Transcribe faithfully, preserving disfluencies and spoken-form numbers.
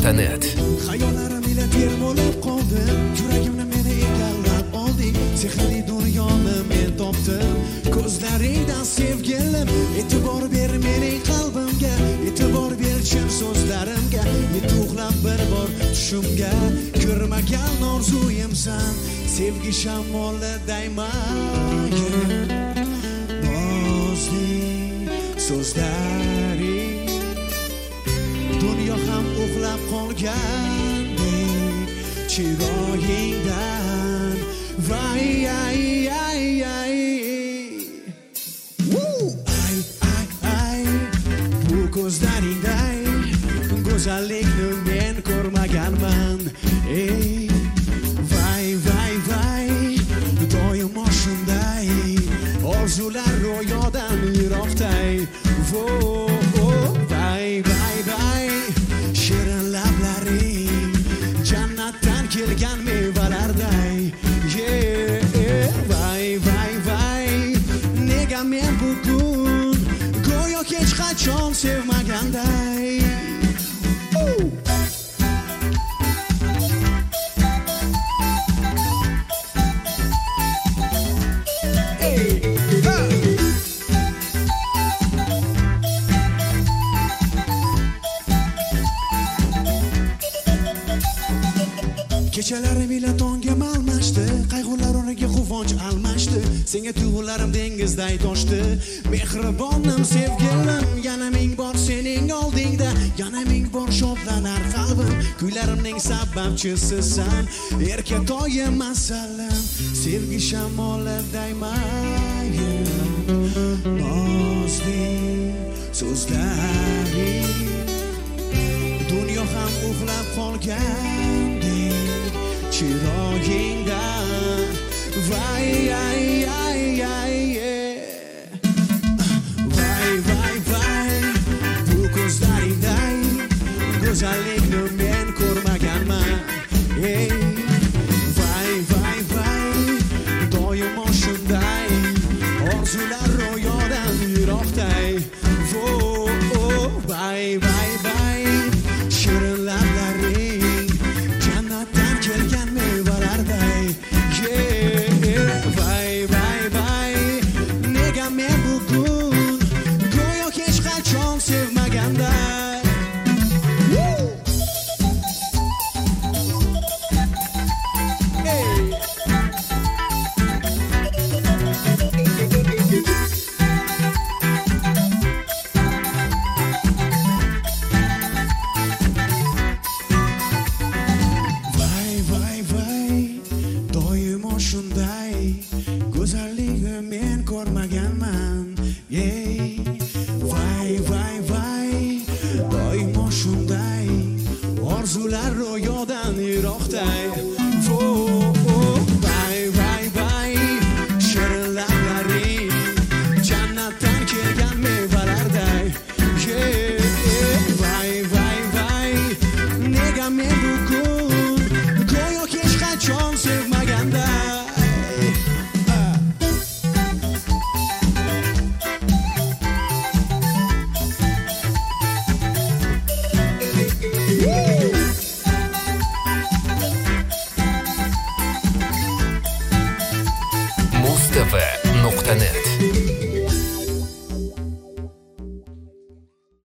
nuqta net. Xayollarim ila termolib qoldim, yuragimni meni egallab olding, sehrli dunyoni men topdim. Ko'zlaringdan sevgilim, e'tibor ber mening qalbimga, e'tibor ber chin so'zlarimga, yet uxlab bir bor tushimga, ko'rmagan orzuyimsan, sevgi shamollidayman. Nozli so'zlaring dunyo ham uxlab qolgandek chiroyingdan. Vay ay ay ay Woo! Ay ay ay bu ko'zlaringday go'zallikni men ko'rmaganman. Ey vay vay vay doimo shunday orzular ro'yodan yiroqday. Vo vay vay vay shirin lablaring jannatdan kelgan mevalarday. Yeah vay vay vay nega men bugun go'yo hech qachon sevmaganday. Kechalarim ila tongga almashdi, qayg'ular o'rniga quvonch almashdi. Senga tuyg'ularim dengizday toshdi, mehribonim sevgilim, yana ming bor sening oldingda, yana ming bor shodlanar qalbim. Kuylarimning sababchisisan, erkatoyim masalam, sevgi shamollidayman. Nozli so'zlaring dunyo ham uxlab qolgandek chiroyingdan. Vay ay ay ay vay vay vay bu ko'zlaringday go'zallikni men ko'rmaganman. Ey vay vay vay doimo shunday orzular ro'yodan yiroqday. Vo vay vay vay shirin lablaring jannatdan kelgan mevalarday. Yeah vay vay vay nega men bugun go'yo hech qachon sevmaganday. Go'zallikni men ko'rmaganman. Ey vay vay vay doimo shunday orzular ro'yodan yiroqday. Vo vay vay vay shirin lablaring jannatdan kelgan mevalarday. Yeah vay vay vay nega men bugun go'yo hech qachon sevmaganday. muz t v nuqta net